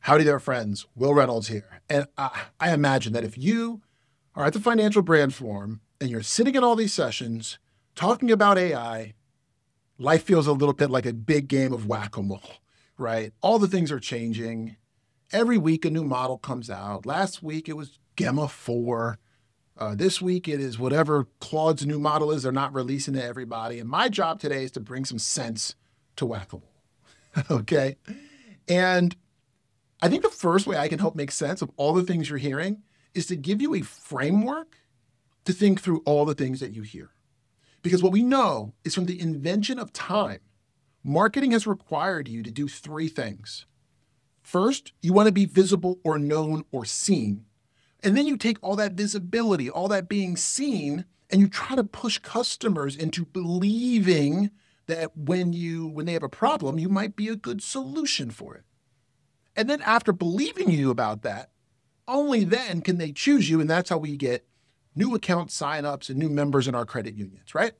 Howdy there, friends. Will Reynolds here. And I imagine that if you are at the Financial Brand Forum and you're sitting in all these sessions talking about AI, life feels a little bit like a big game of whack-a-mole, right? All the things are changing. Every week a new model comes out. Last week it was Gemma 4. This week it is whatever Claude's new model is they're not releasing to everybody. And my job today is to bring some sense to whack-a-mole, okay? And I think the first way I can help make sense of all the things you're hearing is to give you a framework to think through all the things that you hear. Because what we know is from the invention of time, marketing has required you to do three things. First, you want to be visible or known or seen. And then you take all that visibility, all that being seen, and you try to push customers into believing that when they have a problem, you might be a good solution for it. And then after believing you about that, only then can they choose you. And that's how we get new account signups and new members in our credit unions, right?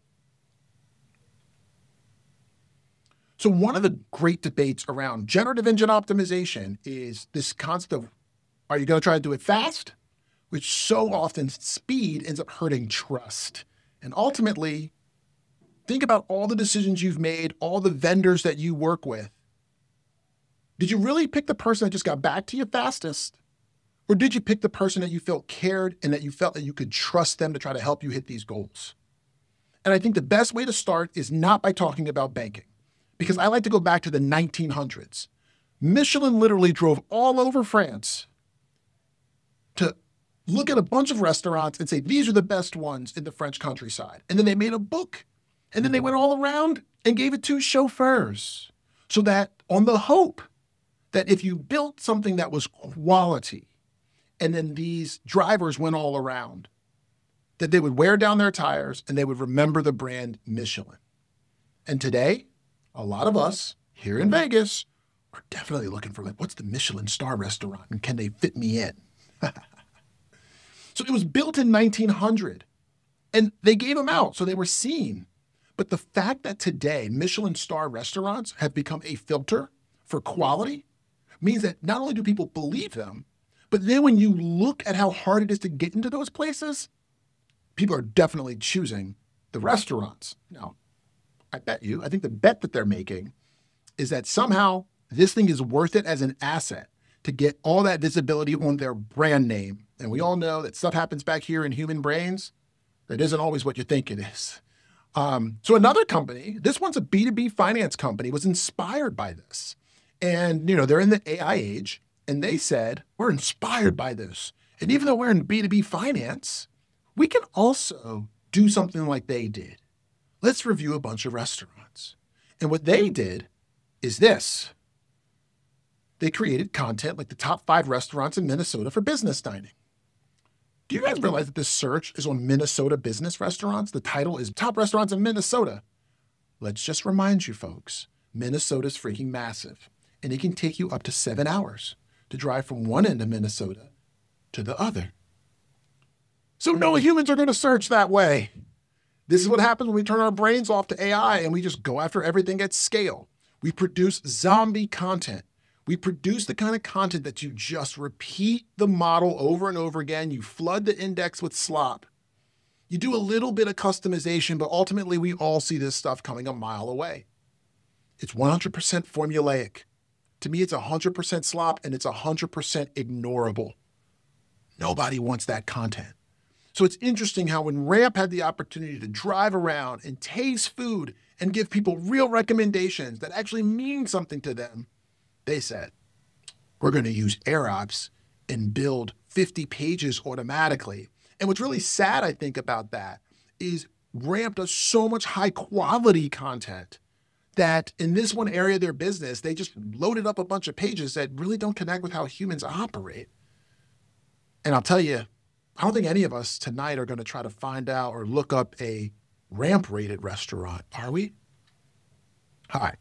So one of the great debates around generative engine optimization is this concept of, are you going to try to do it fast? Which so often speed ends up hurting trust. And ultimately, think about all the decisions you've made, all the vendors that you work with. Did you really pick the person that just got back to you fastest? Or did you pick the person that you felt cared and that you felt that you could trust them to try to help you hit these goals? And I think the best way to start is not by talking about banking, because I like to go back to the 1900s. Michelin literally drove all over France to look at a bunch of restaurants and say, these are the best ones in the French countryside. And then they made a book. And then they went all around and gave it to chauffeurs. So that on the hope that if you built something that was quality, and then these drivers went all around, that they would wear down their tires and they would remember the brand Michelin. And today, a lot of us here in Vegas are definitely looking for, like, what's the Michelin star restaurant and can they fit me in? So it was built in 1900 and they gave them out so they were seen. But the fact that today Michelin star restaurants have become a filter for quality means that not only do people believe them, but then when you look at how hard it is to get into those places, people are definitely choosing the restaurants. Now, I think the bet that they're making is that somehow this thing is worth it as an asset to get all that visibility on their brand name. And we all know that stuff happens back here in human brains that isn't always what you think it is. So another company, this one's a B2B finance company, was inspired by this. And, they're in the AI age, and they said, we're inspired by this. And even though we're in B2B finance, we can also do something like they did. Let's review a bunch of restaurants. And what they did is this. They created content like the top 5 restaurants in Minnesota for business dining. Do you guys realize that this search is on Minnesota business restaurants? The title is Top Restaurants in Minnesota. Let's just remind you folks, Minnesota's freaking massive, and it can take you up to 7 hours to drive from one end of Minnesota to the other. So no humans are going to search that way. This is what happens when we turn our brains off to AI and we just go after everything at scale. We produce zombie content. We produce the kind of content that you just repeat the model over and over again. You flood the index with slop. You do a little bit of customization, but ultimately we all see this stuff coming a mile away. It's 100% formulaic. To me, it's 100% slop and it's 100% ignorable. Nobody wants that content. So it's interesting how when Ramp had the opportunity to drive around and taste food and give people real recommendations that actually mean something to them, they said, we're going to use AirOps and build 50 pages automatically. And what's really sad, I think, about that is Ramp does so much high quality content that in this one area of their business, they just loaded up a bunch of pages that really don't connect with how humans operate. And I'll tell you, I don't think any of us tonight are going to try to find out or look up a Ramp rated restaurant, are we? All right.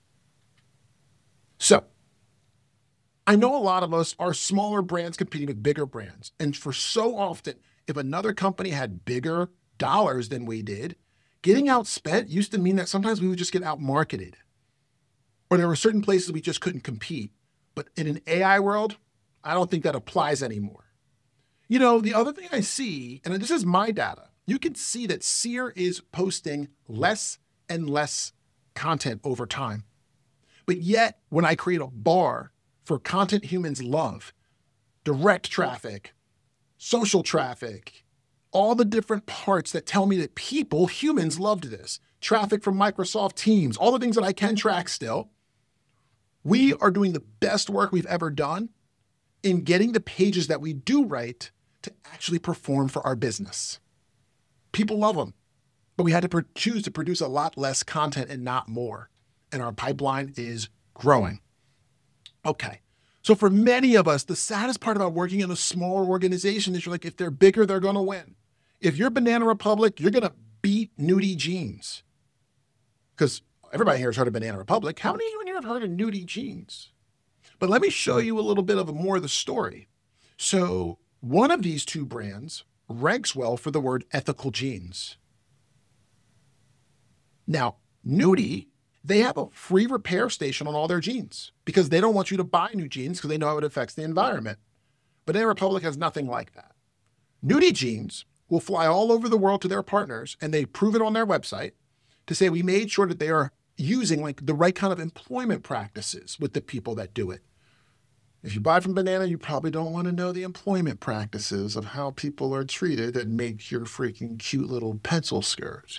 So I know a lot of us are smaller brands competing with bigger brands. And for so often, if another company had bigger dollars than we did, getting outspent used to mean that sometimes we would just get outmarketed. Or there were certain places we just couldn't compete. But in an AI world, I don't think that applies anymore. You know, the other thing I see, and this is my data, you can see that Seer is posting less and less content over time. But yet, when I create a bar for content humans love, direct traffic, social traffic, all the different parts that tell me that humans loved this, traffic from Microsoft Teams, all the things that I can track still, we are doing the best work we've ever done in getting the pages that we do write to actually perform for our business. People love them, but we had to choose to produce a lot less content and not more. And our pipeline is growing. Okay. So for many of us, the saddest part about working in a smaller organization is you're like, if they're bigger, they're going to win. If you're Banana Republic, you're going to beat Nudie Jeans. Because everybody here has heard of Banana Republic. How many of you in here have heard of Nudie Jeans? But let me show you a little bit of more of the story. So one of these two brands ranks well for the word ethical jeans. Now, Nudie, they have a free repair station on all their jeans because they don't want you to buy new jeans because they know how it affects the environment. Banana Republic has nothing like that. Nudie Jeans will fly all over the world to their partners, and they prove it on their website to say we made sure that they are using like the right kind of employment practices with the people that do it. If you buy from Banana, you probably don't want to know the employment practices of how people are treated that make your freaking cute little pencil skirt.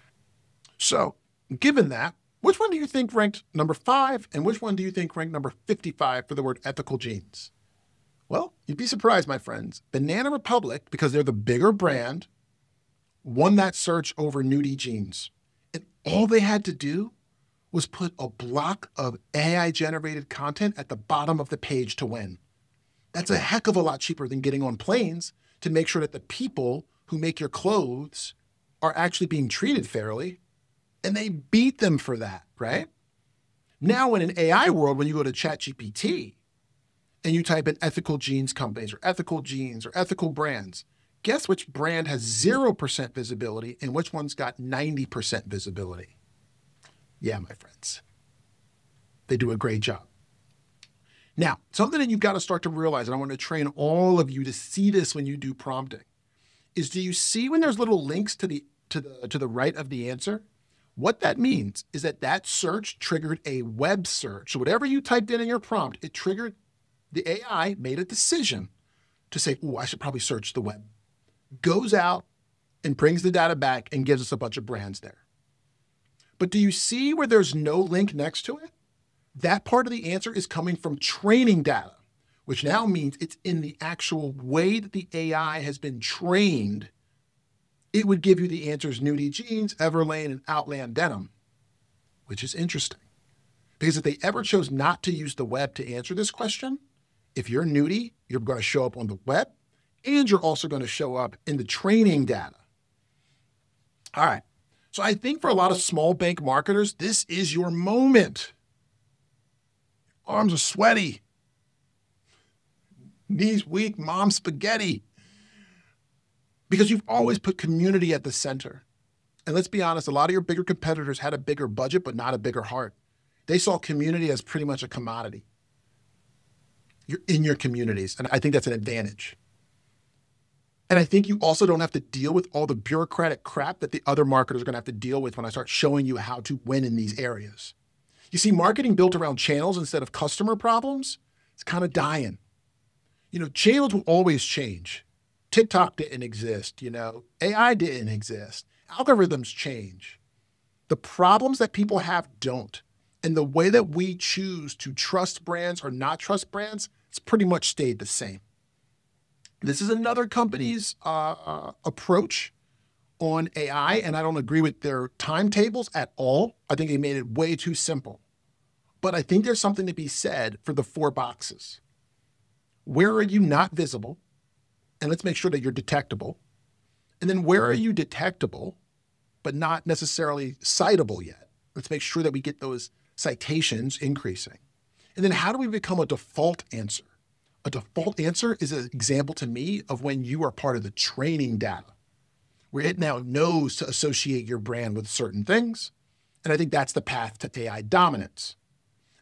So, given that, which one do you think ranked number 5, and which one do you think ranked number 55 for the word ethical jeans? Well, you'd be surprised, my friends. Banana Republic, because they're the bigger brand, won that search over Nudie Jeans. And all they had to do was put a block of AI-generated content at the bottom of the page to win. That's a heck of a lot cheaper than getting on planes to make sure that the people who make your clothes are actually being treated fairly. And they beat them for that, right? Now in an AI world, when you go to ChatGPT and you type in ethical jeans companies or ethical brands, guess which brand has 0% visibility and which one's got 90% visibility? Yeah, my friends. They do a great job. Now, something that you've got to start to realize, and I want to train all of you to see this when you do prompting, is do you see when there's little links to the right of the answer? What that means is that search triggered a web search. So whatever you typed in your prompt, it triggered, the AI made a decision to say, oh, I should probably search the web. Goes out and brings the data back and gives us a bunch of brands there. But do you see where there's no link next to it? That part of the answer is coming from training data, which now means it's in the actual way that the AI has been trained. It would give you the answers Nudie Jeans, Everlane, and Outland Denim, which is interesting. Because if they ever chose not to use the web to answer this question, if you're Nudie, you're going to show up on the web, and you're also going to show up in the training data. All right. So I think for a lot of small bank marketers, this is your moment. Arms are sweaty. Knees weak, mom spaghetti. Because you've always put community at the center. And let's be honest, a lot of your bigger competitors had a bigger budget, but not a bigger heart. They saw community as pretty much a commodity. You're in your communities, and I think that's an advantage. And I think you also don't have to deal with all the bureaucratic crap that the other marketers are going to have to deal with when I start showing you how to win in these areas. You see, marketing built around channels instead of customer problems, it's kind of dying. You know, channels will always change. TikTok didn't exist, AI didn't exist. Algorithms change. The problems that people have don't. And the way that we choose to trust brands or not trust brands, it's pretty much stayed the same. This is another company's approach on AI, and I don't agree with their timetables at all. I think they made it way too simple. But I think there's something to be said for the 4 boxes. Where are you not visible? And let's make sure that you're detectable. And then where are you detectable, but not necessarily citable yet? Let's make sure that we get those citations increasing. And then how do we become a default answer? A default answer is an example to me of when you are part of the training data, where it now knows to associate your brand with certain things. And I think that's the path to AI dominance.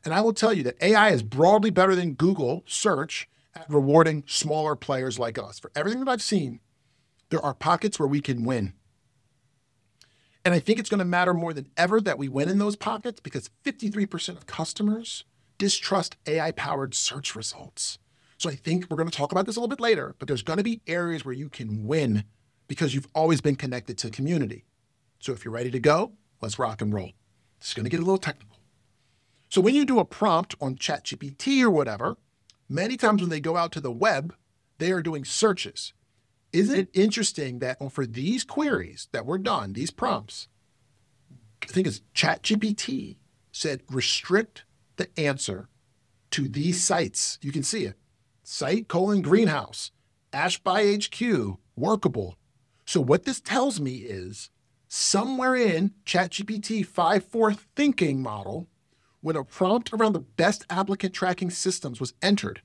And I will tell you that AI is broadly better than Google search at rewarding smaller players like us. For everything that I've seen, there are pockets where we can win. And I think it's going to matter more than ever that we win in those pockets because 53% of customers distrust AI-powered search results. So I think we're going to talk about this a little bit later, but there's going to be areas where you can win because you've always been connected to community. So if you're ready to go, let's rock and roll. It's going to get a little technical. So when you do a prompt on ChatGPT or whatever, many times when they go out to the web, they are doing searches. Isn't it interesting that for these queries that were done, these prompts, I think it's ChatGPT said restrict the answer to these sites. You can see it. Site : greenhouse, Ashby HQ, workable. So what this tells me is somewhere in ChatGPT 5.4 thinking model, when a prompt around the best applicant tracking systems was entered,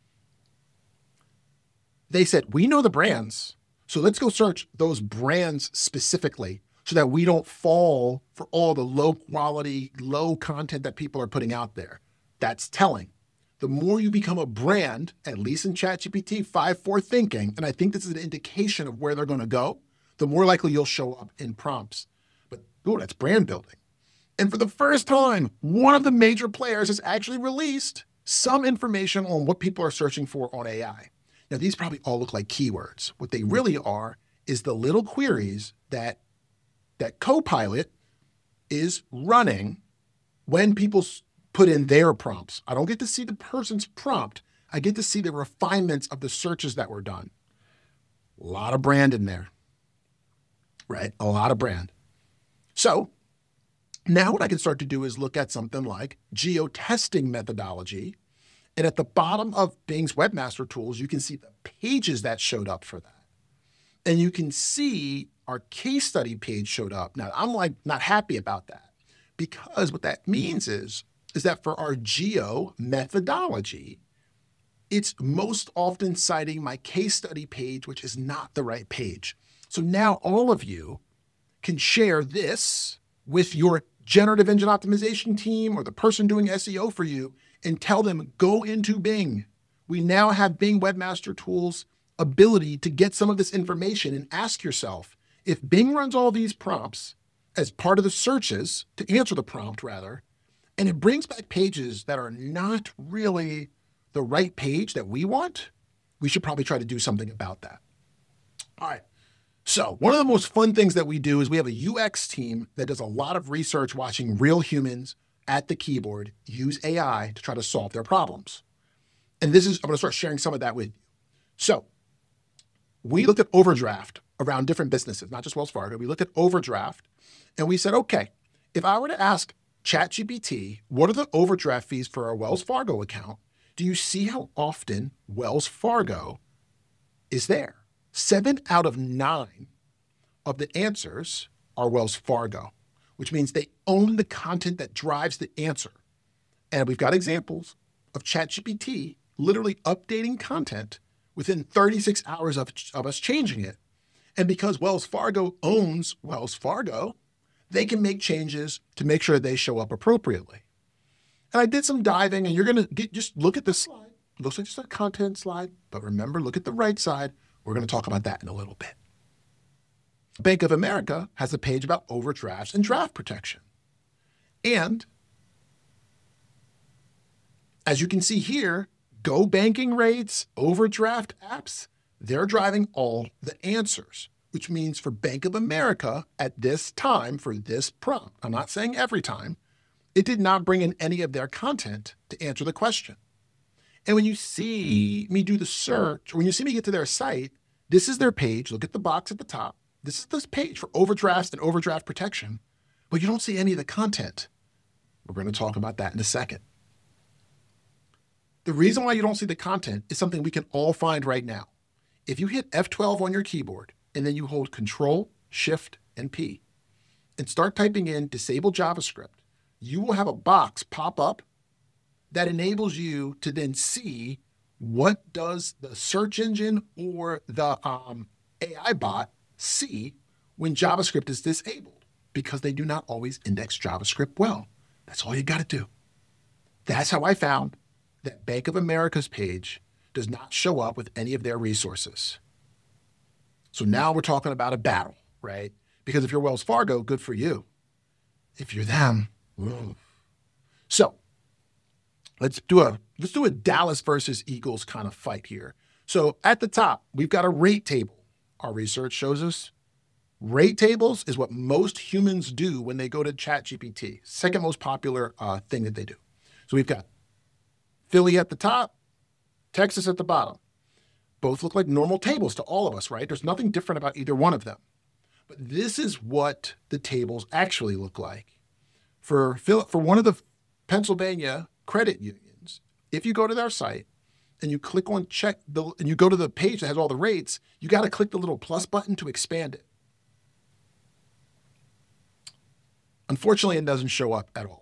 they said, we know the brands, so let's go search those brands specifically so that we don't fall for all the low quality, low content that people are putting out there. That's telling. The more you become a brand, at least in ChatGPT 5.4 thinking, and I think this is an indication of where they're going to go, the more likely you'll show up in prompts. But that's brand building. And for the first time, one of the major players has actually released some information on what people are searching for on AI. Now, these probably all look like keywords. What they really are is the little queries that Copilot is running when people put in their prompts. I don't get to see the person's prompt. I get to see the refinements of the searches that were done. A lot of brand in there, right? A lot of brand. So now what I can start to do is look at something like geo-testing methodology. And at the bottom of Bing's Webmaster Tools, you can see the pages that showed up for that. And you can see our case study page showed up. Now, I'm not happy about that because what that means is that for our geo methodology, it's most often citing my case study page, which is not the right page. So now all of you can share this with your generative engine optimization team or the person doing SEO for you and tell them, go into Bing. We now have Bing Webmaster Tools ability to get some of this information and ask yourself, if Bing runs all these prompts as part of the searches to answer the prompt rather, and it brings back pages that are not really the right page that we want, we should probably try to do something about that. All right. So one of the most fun things that we do is we have a UX team that does a lot of research watching real humans at the keyboard use AI to try to solve their problems. And I'm going to start sharing some of that with you. So we looked at overdraft around different businesses, not just Wells Fargo. We looked at overdraft and we said, okay, if I were to ask ChatGPT, what are the overdraft fees for a Wells Fargo account? Do you see how often Wells Fargo is there? 7 out of 9 of the answers are Wells Fargo, which means they own the content that drives the answer. And we've got examples of ChatGPT literally updating content within 36 hours of us changing it. And because Wells Fargo owns Wells Fargo, they can make changes to make sure they show up appropriately. And I did some diving, and you're going to just look at this slide. It looks like just a content slide, but remember, look at the right side. We're going to talk about that in a little bit. Bank of America has a page about overdrafts and draft protection. And as you can see here, Go banking rates, overdraft apps, they're driving all the answers, which means for Bank of America at this time, for this prompt, I'm not saying every time, it did not bring in any of their content to answer the question. And when you see me do the search, or when you see me get to their site, this is their page. Look at the box at the top. This is this page for overdrafts and overdraft protection, but you don't see any of the content. We're going to talk about that in a second. The reason why you don't see the content is something we can all find right now. If you hit F12 on your keyboard and then you hold Control, Shift, and P and start typing in disable JavaScript, you will have a box pop up that enables you to then see what does the search engine or the AI bot see when JavaScript is disabled, because they do not always index JavaScript well. That's all you got to do. That's how I found that Bank of America's page does not show up with any of their resources. So now we're talking about a battle, right? Because if you're Wells Fargo, good for you. If you're them, ooh. So let's do a Dallas versus Eagles kind of fight here. So at the top, we've got a rate table. Our research shows us rate tables is what most humans do when they go to ChatGPT. Second most popular thing that they do. So we've got Philly at the top, Texas at the bottom. Both look like normal tables to all of us, right? There's nothing different about either one of them. But this is what the tables actually look like. For one of the Pennsylvania credit unions, if you go to their site and you click on and you go to the page that has all the rates, you got to click the little plus button to expand it. Unfortunately, it doesn't show up at all.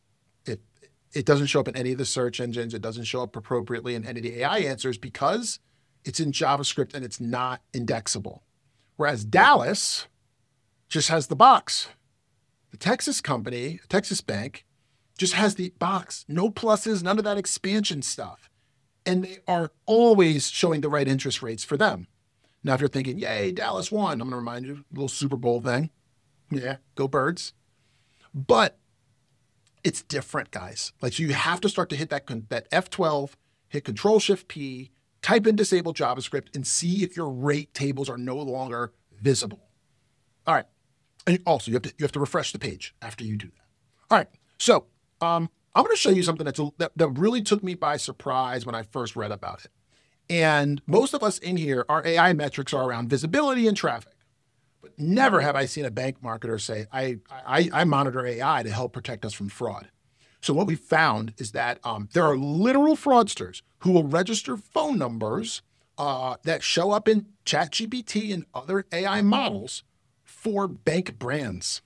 It doesn't show up in any of the search engines. It doesn't show up appropriately in any of the AI answers because it's in JavaScript and it's not indexable. Whereas Dallas just has the box. The Texas company, Texas Bank, just has the box. No pluses, none of that expansion stuff. And they are always showing the right interest rates for them. Now, if you're thinking, yay, Dallas won, I'm going to remind you, a little Super Bowl thing. Yeah, go Birds. But it's different, guys. Like, so you have to start to hit that F12, hit Control-Shift-P, type in disable JavaScript, and see if your rate tables are no longer visible. All right. And also, you have to refresh the page after you do that. All right. So I'm going to show you something that really took me by surprise when I first read about it. And most of us in here, our AI metrics are around visibility and traffic. But never have I seen a bank marketer say, I monitor AI to help protect us from fraud. So what we found is that there are literal fraudsters who will register phone numbers that show up in ChatGPT and other AI models for bank brands.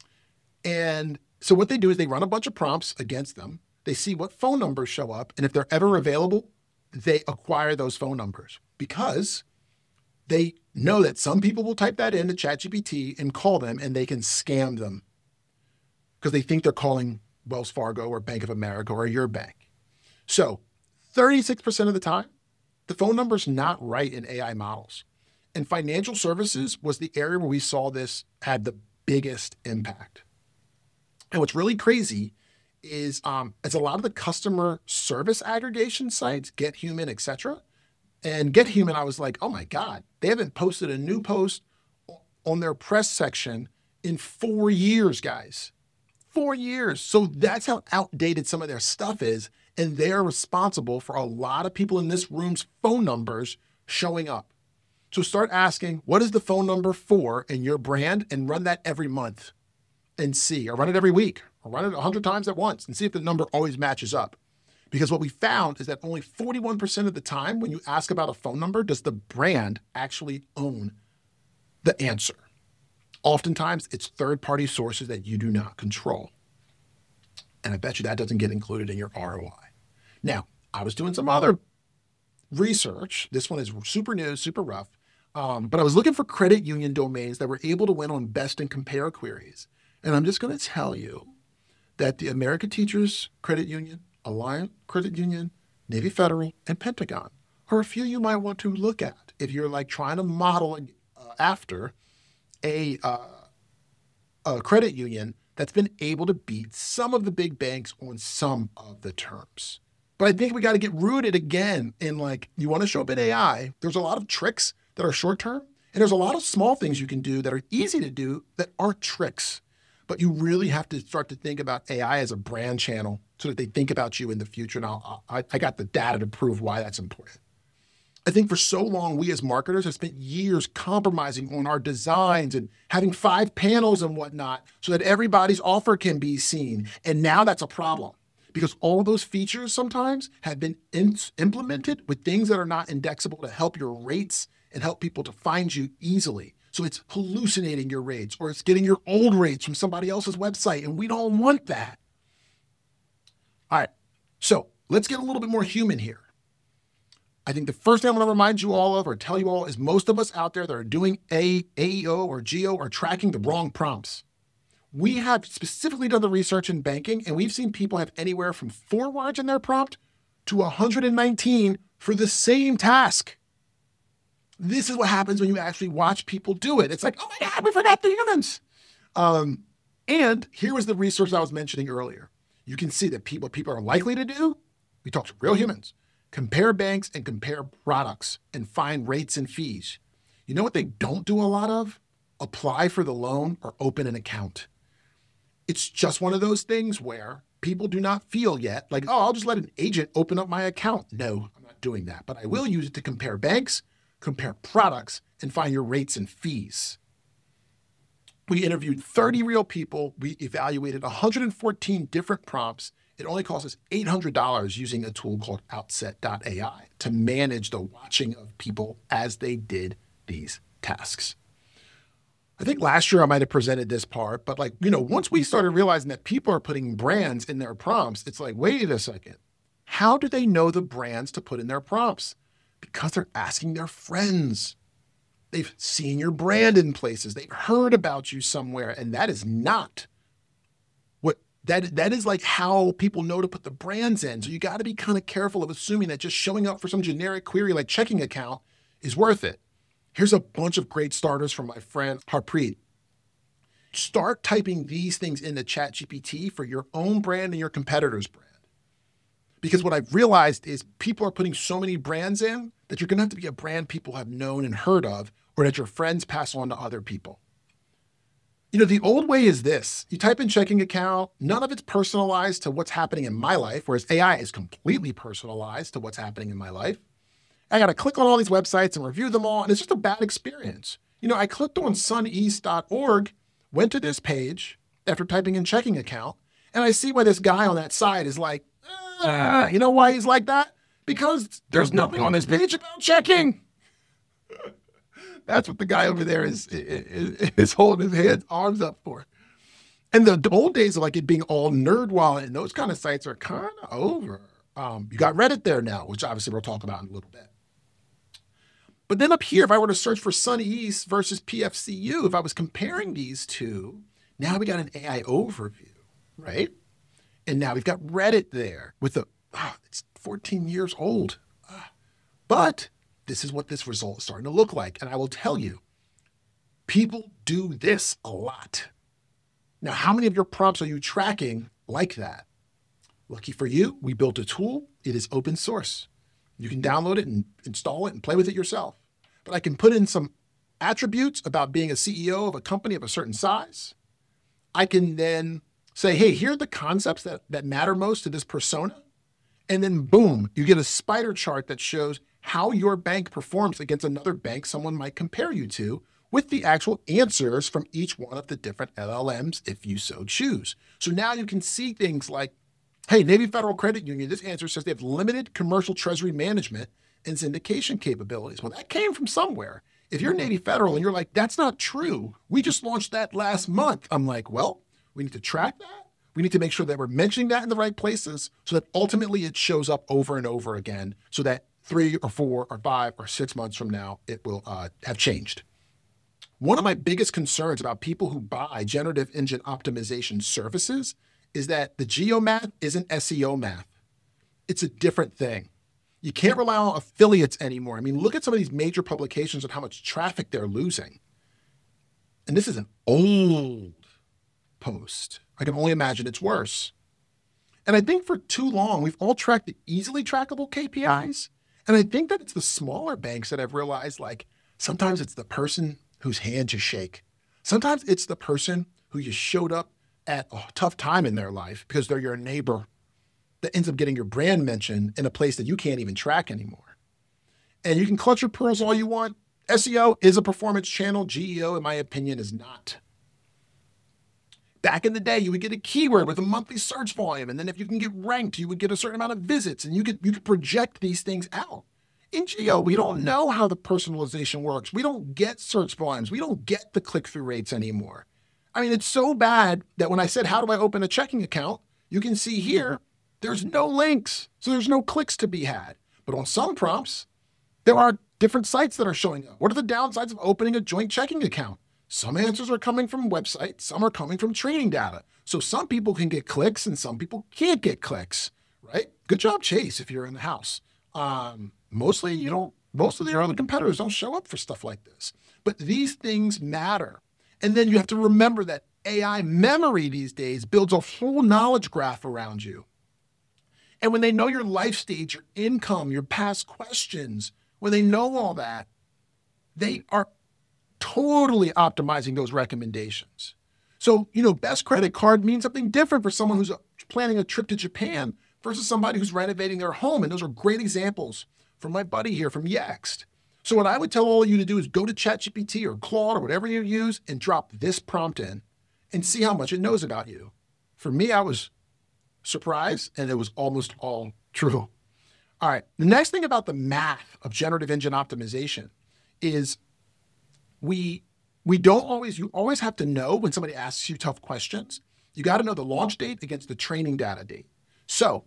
And so what they do is they run a bunch of prompts against them. They see what phone numbers show up. And if they're ever available, they acquire those phone numbers because they know that some people will type that into ChatGPT and call them and they can scam them because they think they're calling Wells Fargo or Bank of America or your bank. So 36% of the time, the phone number's not right in AI models. And financial services was the area where we saw this had the biggest impact. And what's really crazy is it's a lot of the customer service aggregation sites, GetHuman, et cetera. And GetHuman, I was like, oh my God, they haven't posted a new post on their press section in 4 years, guys. 4 years. So that's how outdated some of their stuff is. And they're responsible for a lot of people in this room's phone numbers showing up. So start asking, what is the phone number for in your brand, and run that every month and see, or run it every week, or run it 100 times at once and see if the number always matches up. Because what we found is that only 41% of the time when you ask about a phone number, does the brand actually own the answer. Oftentimes, it's third-party sources that you do not control. And I bet you that doesn't get included in your ROI. Now, I was doing some other research. This one is super new, super rough. But I was looking for credit union domains that were able to win on best and compare queries. And I'm just going to tell you that the American Teachers Credit Union, Alliant Credit Union, Navy Federal, and Pentagon are a few you might want to look at if you're like trying to model after a credit union that's been able to beat some of the big banks on some of the terms. But I think we got to get rooted again in, like, you want to show up in AI. There's a lot of tricks that are short term, and there's a lot of small things you can do that are easy to do that aren't tricks. But you really have to start to think about AI as a brand channel so that they think about you in the future. And I got the data to prove why that's important. I think for so long, we as marketers have spent years compromising on our designs and having 5 panels and whatnot so that everybody's offer can be seen. And now that's a problem because all those features sometimes have been implemented with things that are not indexable to help your rates and help people to find you easily. So it's hallucinating your rates, or it's getting your old rates from somebody else's website, and we don't want that. All right, so let's get a little bit more human here. I think the first thing I'm going to remind you all of, or tell you all, is most of us out there that are doing AEO or GEO are tracking the wrong prompts. We have specifically done the research in banking, and we've seen people have anywhere from 4 words in their prompt to 119 for the same task. This is what happens when you actually watch people do it. It's like, oh my God, we forgot the humans. And here was the research I was mentioning earlier. You can see that people are likely to do. We talk to real humans. Compare banks and compare products and find rates and fees. You know what they don't do a lot of? Apply for the loan or open an account. It's just one of those things where people do not feel yet like, oh, I'll just let an agent open up my account. No, I'm not doing that. But I will use it to compare banks, compare products, and find your rates and fees. We interviewed 30 real people. We evaluated 114 different prompts. It only cost us $800 using a tool called Outset.ai to manage the watching of people as they did these tasks. I think last year I might have presented this part, but once we started realizing that people are putting brands in their prompts, it's like, wait a second. How do they know the brands to put in their prompts? Because they're asking their friends. They've seen your brand in places. They've heard about you somewhere. And that is not what that is like how people know to put the brands in. So you got to be kind of careful of assuming that just showing up for some generic query like checking account is worth it. Here's a bunch of great starters from my friend Harpreet. Start typing these things into ChatGPT for your own brand and your competitor's brand. Because what I've realized is people are putting so many brands in that you're going to have to be a brand people have known and heard of, or that your friends pass on to other people. The old way is this. You type in checking account, none of it's personalized to what's happening in my life, whereas AI is completely personalized to what's happening in my life. I got to click on all these websites and review them all, and it's just a bad experience. I clicked on suneast.org, went to this page after typing in checking account, and I see why this guy on that side is like, you know why he's like that? Because there's nothing on this page about checking. That's what the guy over there is holding his arms up for. And the old days of it being all NerdWallet and those kind of sites are kind of over. You got Reddit there now, which obviously we'll talk about in a little bit. But then up here, if I were to search for SunEast versus PFCU, if I was comparing these two, now we got an AI overview, right? And now we've got Reddit there with it's 14 years old. But this is what this result is starting to look like. And I will tell you, people do this a lot. Now, how many of your prompts are you tracking like that? Lucky for you, we built a tool. It is open source. You can download it and install it and play with it yourself. But I can put in some attributes about being a CEO of a company of a certain size. I can then say, hey, here are the concepts that matter most to this persona. And then boom, you get a spider chart that shows how your bank performs against another bank someone might compare you to with the actual answers from each one of the different LLMs if you so choose. So now you can see things like, hey, Navy Federal Credit Union, this answer says they have limited commercial treasury management and syndication capabilities. Well, that came from somewhere. If you're Navy Federal and you're like, that's not true, we just launched that last month. I'm like, well, we need to track that. We need to make sure that we're mentioning that in the right places so that ultimately it shows up over and over again so that 3 or 4 or 5 or 6 months from now, it will have changed. One of my biggest concerns about people who buy generative engine optimization services is that the geomath isn't SEO math. It's a different thing. You can't rely on affiliates anymore. I mean, look at some of these major publications and how much traffic they're losing. And this is an old post. I can only imagine it's worse. And I think for too long, we've all tracked the easily trackable KPIs. And I think that it's the smaller banks that have realized, sometimes it's the person whose hand you shake. Sometimes it's the person who you showed up at a tough time in their life because they're your neighbor that ends up getting your brand mentioned in a place that you can't even track anymore. And you can clutch your pearls all you want. SEO is a performance channel. GEO, in my opinion, is not. Back in the day, you would get a keyword with a monthly search volume. And then if you can get ranked, you would get a certain amount of visits and you could project these things out. In Geo, we don't know how the personalization works. We don't get search volumes. We don't get the click-through rates anymore. I mean, it's so bad that when I said, how do I open a checking account? You can see here, there's no links. So there's no clicks to be had. But on some prompts, there are different sites that are showing up. What are the downsides of opening a joint checking account? Some answers are coming from websites, some are coming from training data. So some people can get clicks and some people can't get clicks, right? Good job, Chase, if you're in the house. Mostly you don't, most of their other competitors don't show up for stuff like this. But these things matter. And then you have to remember that AI memory these days builds a whole knowledge graph around you. And when they know your life stage, your income, your past questions, when they know all that, they are totally optimizing those recommendations. So, best credit card means something different for someone who's planning a trip to Japan versus somebody who's renovating their home. And those are great examples from my buddy here from Yext. So what I would tell all of you to do is go to ChatGPT or Claude or whatever you use and drop this prompt in and see how much it knows about you. For me, I was surprised and it was almost all true. All right. The next thing about the math of generative engine optimization is you always have to know when somebody asks you tough questions, you got to know the launch date against the training data date. So,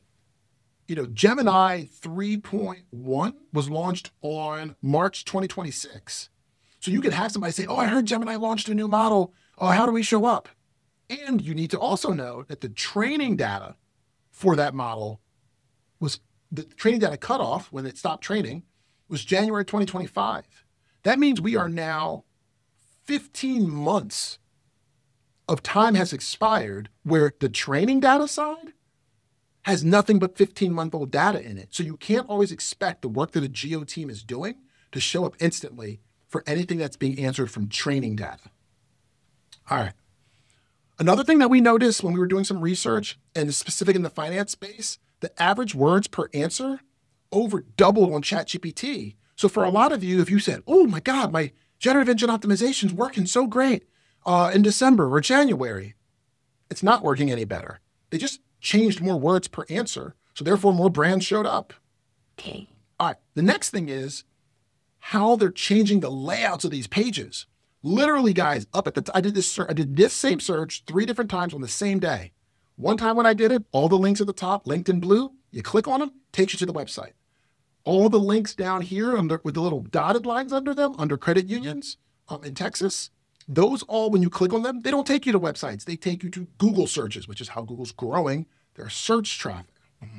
Gemini 3.1 was launched on March 2026. So you could have somebody say, oh, I heard Gemini launched a new model. Oh, how do we show up? And you need to also know that the training data for that model the training data cutoff when it stopped training was January 2025. That means we are now 15 months of time has expired where the training data side has nothing but 15-month-old data in it. So you can't always expect the work that a geo team is doing to show up instantly for anything that's being answered from training data. All right. Another thing that we noticed when we were doing some research, and specific in the finance space, the average words per answer over doubled on ChatGPT. So for a lot of you, if you said, oh my God, my generative engine optimization is working so great in December or January, it's not working any better. They just changed more words per answer. So therefore more brands showed up. Okay. All right. The next thing is how they're changing the layouts of these pages. Literally, guys, I did this same search 3 different times on the same day. One time when I did it, all the links at the top, linked in blue, you click on them, takes you to the website. All the links down here with the little dotted lines under them, under credit unions in Texas, those all, when you click on them, they don't take you to websites. They take you to Google searches, which is how Google's growing their search traffic.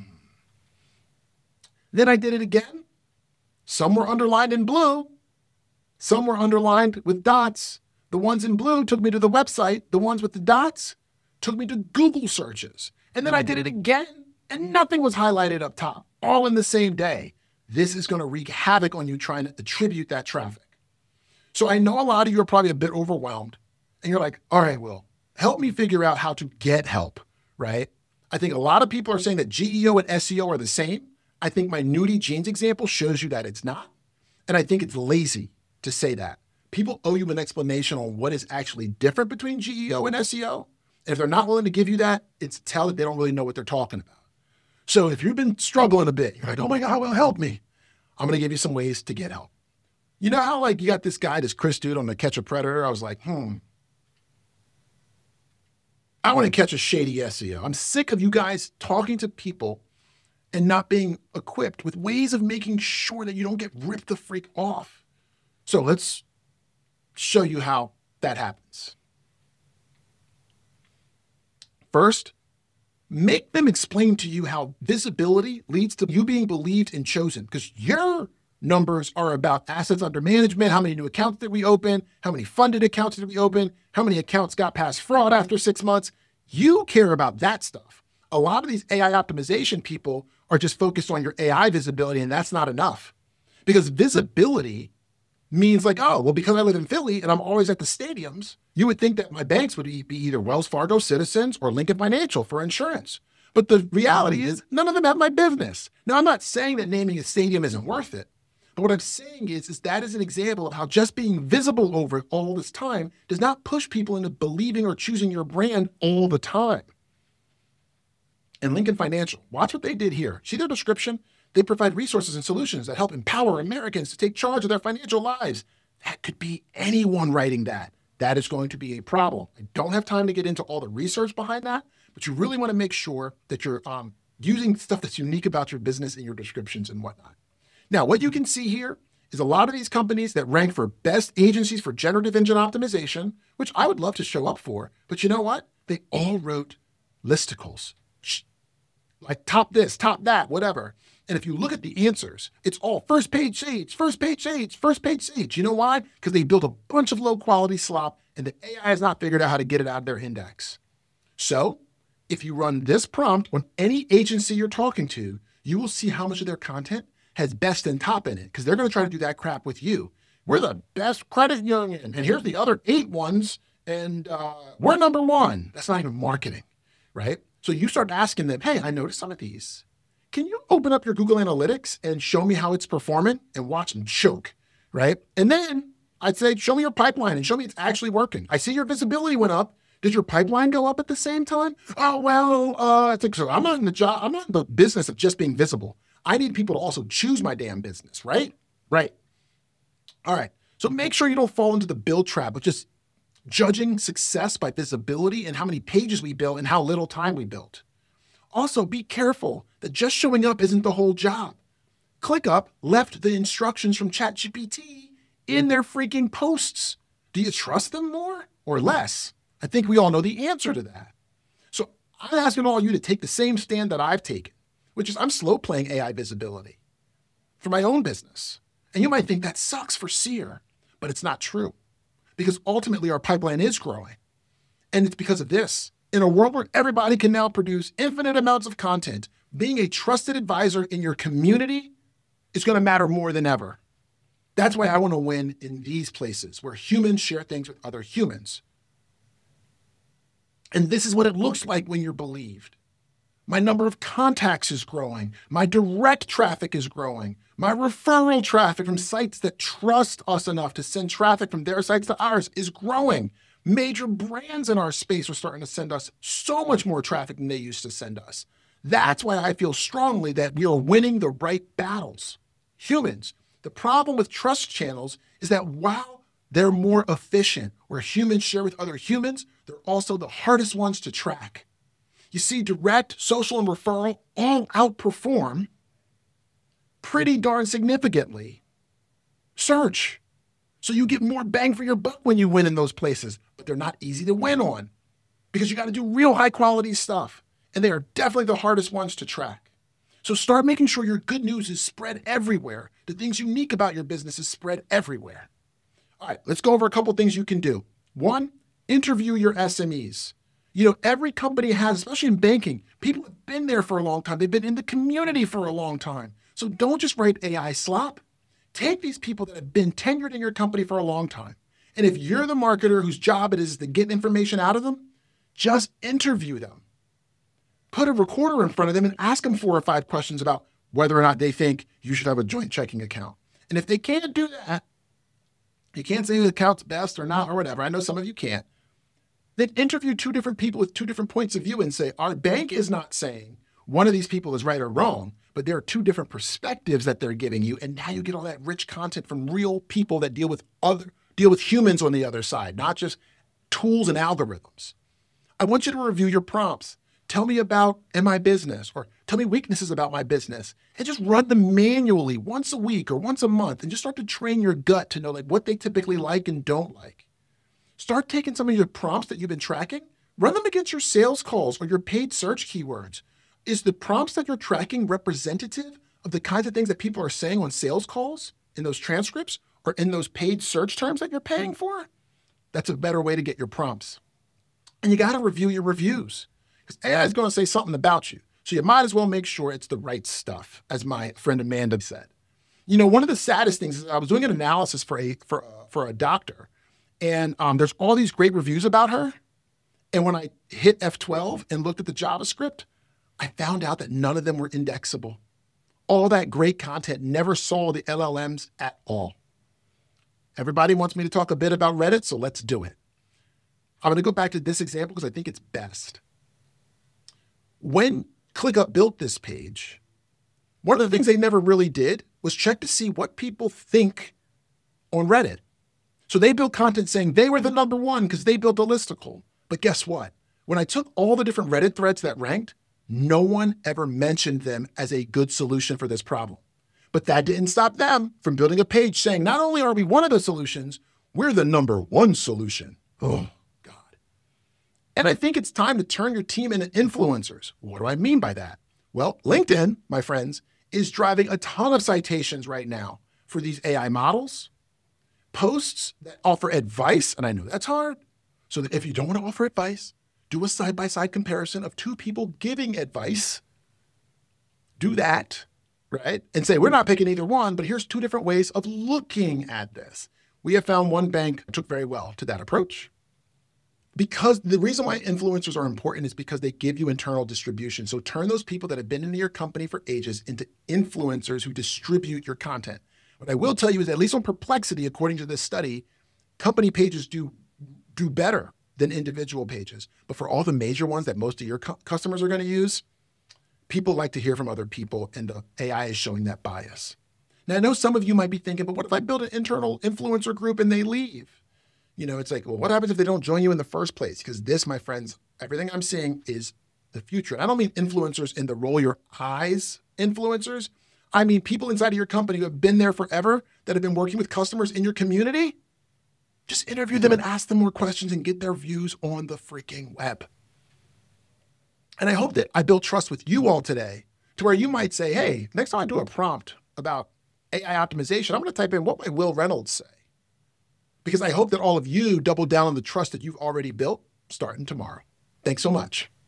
Then I did it again. Some were underlined in blue. Some were underlined with dots. The ones in blue took me to the website. The ones with the dots took me to Google searches. And then I did it again, and nothing was highlighted up top, all in the same day. This is going to wreak havoc on you trying to attribute that traffic. So I know a lot of you are probably a bit overwhelmed, and you're like, all right, Will, help me figure out how to get help, right? I think a lot of people are saying that GEO and SEO are the same. I think my Nudie Jeans example shows you that it's not. And I think it's lazy to say that. People owe you an explanation on what is actually different between GEO and SEO. And if they're not willing to give you that, it's a tell that they don't really know what they're talking about. So if you've been struggling a bit, you're like, oh my God, well, help me. I'm going to give you some ways to get help. You know how you got this guy, this Chris dude on the Catch a Predator? I was like, I want to catch a shady SEO. I'm sick of you guys talking to people and not being equipped with ways of making sure that you don't get ripped the freak off. So let's show you how that happens. First, make them explain to you how visibility leads to you being believed and chosen, because your numbers are about assets under management, how many new accounts did we open, how many funded accounts did we open, how many accounts got past fraud after 6 months. You care about that stuff. A lot of these AI optimization people are just focused on your AI visibility, and that's not enough. Because visibility means like, oh, well, because I live in Philly and I'm always at the stadiums, you would think that my banks would be either Wells Fargo, Citizens, or Lincoln Financial for insurance. But the reality is none of them have my business. Now, I'm not saying that naming a stadium isn't worth it. But what I'm saying is that is an example of how just being visible over all this time does not push people into believing or choosing your brand all the time. And Lincoln Financial, watch what they did here. See their description? They provide resources and solutions that help empower Americans to take charge of their financial lives. That could be anyone writing that. That is going to be a problem. I don't have time to get into all the research behind that, but you really want to make sure that you're using stuff that's unique about your business in your descriptions and whatnot. Now, what you can see here is a lot of these companies that rank for best agencies for generative engine optimization, which I would love to show up for, but you know what? They all wrote listicles. Like top this, top that, whatever. And if you look at the answers, it's all first page sage, first page sage, first page sage. You know why? Because they built a bunch of low quality slop and the AI has not figured out how to get it out of their index. So if you run this prompt on any agency you're talking to, you will see how much of their content has best and top in it because they're going to try to do that crap with you. We're the best credit union, and here's the other 8 ones, and we're number 1. That's not even marketing, right? So you start asking them, hey, I noticed some of these. Can you open up your Google Analytics and show me how it's performing and watch them choke, right? And then I'd say, show me your pipeline and show me it's actually working. I see your visibility went up. Did your pipeline go up at the same time? Oh, well, I think so. I'm not in the business of just being visible. I need people to also choose my damn business, right? Right. All right. So make sure you don't fall into the build trap of just judging success by visibility and how many pages we built and how little time we built. Also, be careful that just showing up isn't the whole job. ClickUp left the instructions from ChatGPT in their freaking posts. Do you trust them more or less? I think we all know the answer to that. So I'm asking all you to take the same stand that I've taken, which is I'm slow playing AI visibility for my own business. And you might think that sucks for Seer, but it's not true because ultimately our pipeline is growing. And it's because of this. In a world where everybody can now produce infinite amounts of content, being a trusted advisor in your community is going to matter more than ever. That's why I want to win in these places where humans share things with other humans. And this is what it looks like when you're believed. My number of contacts is growing. My direct traffic is growing. My referral traffic from sites that trust us enough to send traffic from their sites to ours is growing. Major brands in our space are starting to send us so much more traffic than they used to send us. That's why I feel strongly that we are winning the right battles. Humans, the problem with trust channels is that while they're more efficient, where humans share with other humans, they're also the hardest ones to track. You see, direct, social, and referral all outperform pretty darn significantly search. So you get more bang for your buck when you win in those places, but they're not easy to win on because you got to do real high quality stuff. And they are definitely the hardest ones to track. So start making sure your good news is spread everywhere. The things unique about your business is spread everywhere. All right, let's go over a couple things you can do. 1, interview your SMEs. You know, every company has, especially in banking, people have been there for a long time. They've been in the community for a long time. So don't just write AI slop. Take these people that have been tenured in your company for a long time. And if you're the marketer whose job it is to get information out of them, just interview them. Put a recorder in front of them and ask them 4 or 5 questions about whether or not they think you should have a joint checking account. And if they can't do that, you can't say the account's best or not or whatever. I know some of you can't. Then interview 2 different people with 2 different points of view and say, our bank is not saying one of these people is right or wrong, but there are 2 different perspectives that they're giving you. And now you get all that rich content from real people that deal with humans on the other side, not just tools and algorithms. I want you to review your prompts. Tell me about in my business, or tell me weaknesses about my business, and just run them manually once a week or once a month and just start to train your gut to know like what they typically like and don't like. Start taking some of your prompts that you've been tracking, run them against your sales calls or your paid search keywords. Is the prompts that you're tracking representative of the kinds of things that people are saying on sales calls, in those transcripts, or in those paid search terms that you're paying for? That's a better way to get your prompts. And you got to review your reviews because AI is going to say something about you. So you might as well make sure it's the right stuff, as my friend Amanda said. You know, one of the saddest things is I was doing an analysis for a doctor, and there's all these great reviews about her. And when I hit F12 and looked at the JavaScript, I found out that none of them were indexable. All that great content never saw the LLMs at all. Everybody wants me to talk a bit about Reddit, so let's do it. I'm going to go back to this example because I think it's best. When ClickUp built this page, one of the things they never really did was check to see what people think on Reddit. So they built content saying they were the number 1 because they built a listicle. But guess what? When I took all the different Reddit threads that ranked, no one ever mentioned them as a good solution for this problem. But that didn't stop them from building a page saying, not only are we one of the solutions, we're the number one solution. Oh, God. And I think it's time to turn your team into influencers. What do I mean by that? Well, LinkedIn, my friends, is driving a ton of citations right now for these AI models, posts that offer advice, and I know that's hard. So that if you don't want to offer advice, do a side-by-side comparison of two people giving advice. Do that, right? And say, we're not picking either one, but here's two different ways of looking at this. We have found one bank took very well to that approach. Because the reason why influencers are important is because they give you internal distribution. So turn those people that have been in your company for ages into influencers who distribute your content. What I will tell you is, at least on Perplexity, according to this study, company pages do better than individual pages. But for all the major ones that most of your customers are going to use, people like to hear from other people, and the AI is showing that bias. Now, I know some of you might be thinking, but what if I build an internal influencer group and they leave? It's like, well, what happens if they don't join you in the first place? Because this, my friends, everything I'm seeing is the future. And I don't mean influencers in the roll your eyes influencers. I mean people inside of your company who have been there forever, that have been working with customers in your community. Just interview them and ask them more questions and get their views on the freaking web. And I hope that I built trust with you all today to where you might say, hey, next time I do a prompt about AI optimization, I'm going to type in what might Will Reynolds say. Because I hope that all of you double down on the trust that you've already built starting tomorrow. Thanks so much.